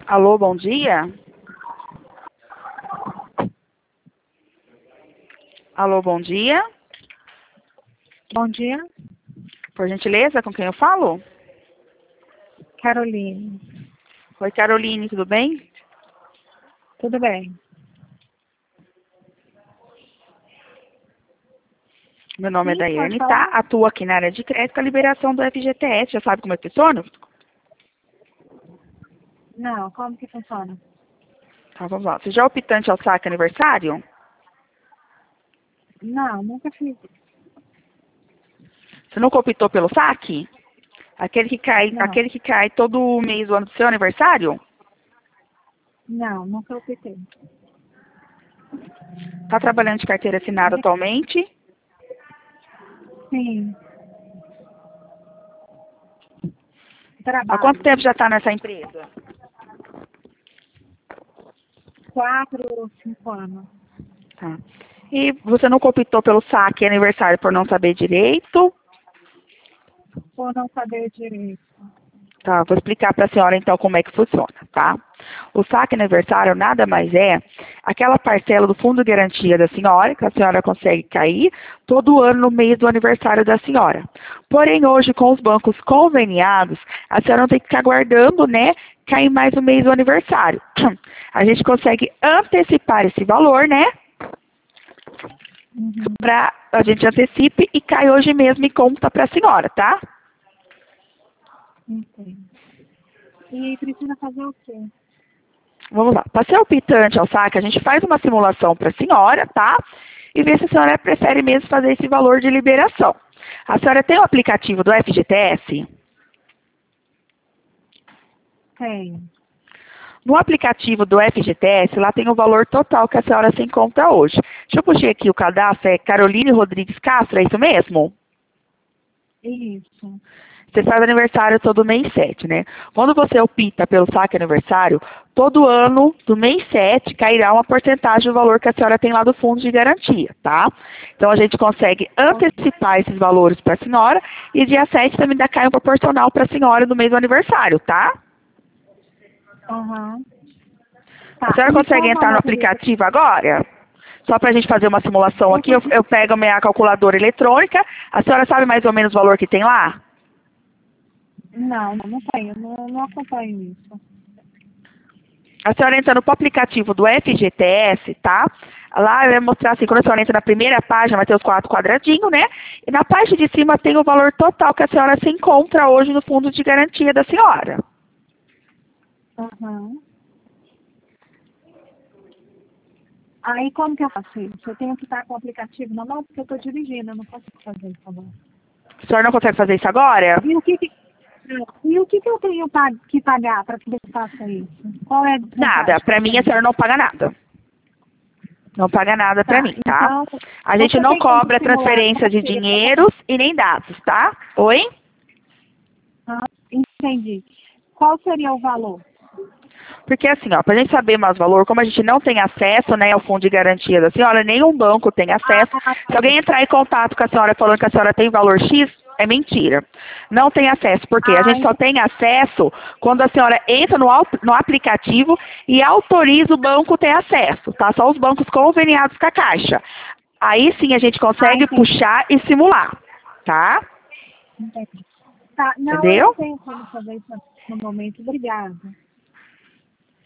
Alô, bom dia. Alô, bom dia. Bom dia, Por gentileza, com quem eu falo? Caroline. Oi, Caroline, tudo bem? Tudo bem? Meu nome é Sim, pode Daiane, tá? falar? Atuo aqui na área de crédito, a liberação do FGTS. Já sabe como é que funciona? Não, como que funciona? Tá, vamos lá. Você já é optante ao saque aniversário? Não, nunca fiz. Você nunca optou pelo saque? Não, Aquele que cai todo mês do ano do seu aniversário? não, nunca optei. Tá trabalhando de carteira assinada atualmente? Sim, Há quanto trabalho. tempo já está nessa empresa? 4 ou 5 anos. Tá. E você nunca optou pelo saque aniversário por não saber direito? Por não saber direito. Tá, vou explicar para a senhora então como é que funciona, tá? O saque aniversário nada mais é aquela parcela do fundo de garantia da senhora, que a senhora consegue cair todo ano no mês do aniversário da senhora. Porém, hoje, com os bancos conveniados, a senhora não tem que ficar guardando, né, cair mais no mês do aniversário. A gente consegue antecipar esse valor, né, Uhum, para a gente antecipe e cai hoje mesmo em conta para a senhora, tá? entendo. E precisa fazer o quê? Vamos lá. Para ser optante ao saque, a gente faz uma simulação para a senhora, tá? E ver se a senhora prefere mesmo fazer esse valor de liberação. A senhora tem o aplicativo do FGTS? Tenho. No aplicativo do FGTS, lá tem o valor total que a senhora se encontra hoje. Deixa eu puxar aqui o cadastro, é Caroline Rodrigues Castro, é isso mesmo? Isso. Você faz aniversário todo mês 7, né? Quando você opta pelo saque aniversário, todo ano do mês 7 cairá uma porcentagem do valor que a senhora tem lá do fundo de garantia, tá? Então a gente consegue antecipar esses valores para a senhora e dia 7 também ainda cai um proporcional para a senhora do mês do aniversário, tá? Aham. A Tá, senhora e consegue qual o entrar no valor do... aplicativo agora? Só para a gente fazer uma simulação Eu aqui, eu pego a minha calculadora eletrônica. A senhora sabe mais ou menos o valor que tem lá? não tenho, não acompanho isso. A senhora entra no aplicativo do FGTS, tá? Lá vai mostrar assim, quando a senhora entra na primeira página, vai ter os 4 quadradinhos, né? E na parte de cima tem o valor total que a senhora se encontra hoje no fundo de garantia da senhora. Aham. Aí como que eu faço isso? Eu tenho que estar com o aplicativo na mão porque eu estou dirigindo, eu não consigo fazer isso agora. A senhora não consegue fazer isso agora? E o que eu tenho que pagar para que eu faça isso? Qual é a Nada. desvantagem que Pra eu mim, a tenho? senhora não paga nada. Não paga nada pra Tá, mim, tá? então A gente você não tem como cobra simular transferência qual de seria o valor? dinheiros e nem dados, tá? Oi? Ah, entendi. Qual seria o valor? Porque assim, ó, pra gente saber mais valor, como a gente não tem acesso, né, ao fundo de garantia da senhora, nenhum banco tem acesso. Ah, Se alguém sim. entrar em contato com a senhora falando que a senhora tem valor X, é mentira. Não tem acesso. Por quê? A Ah, gente só tem acesso quando a senhora entra no aplicativo e autoriza o banco ter acesso, tá? Só os bancos conveniados com a Caixa. Aí sim a gente consegue entendi. puxar e simular, tá? Entendi. Tá, não, eu não Entendeu? tenho como fazer isso no momento. Obrigada.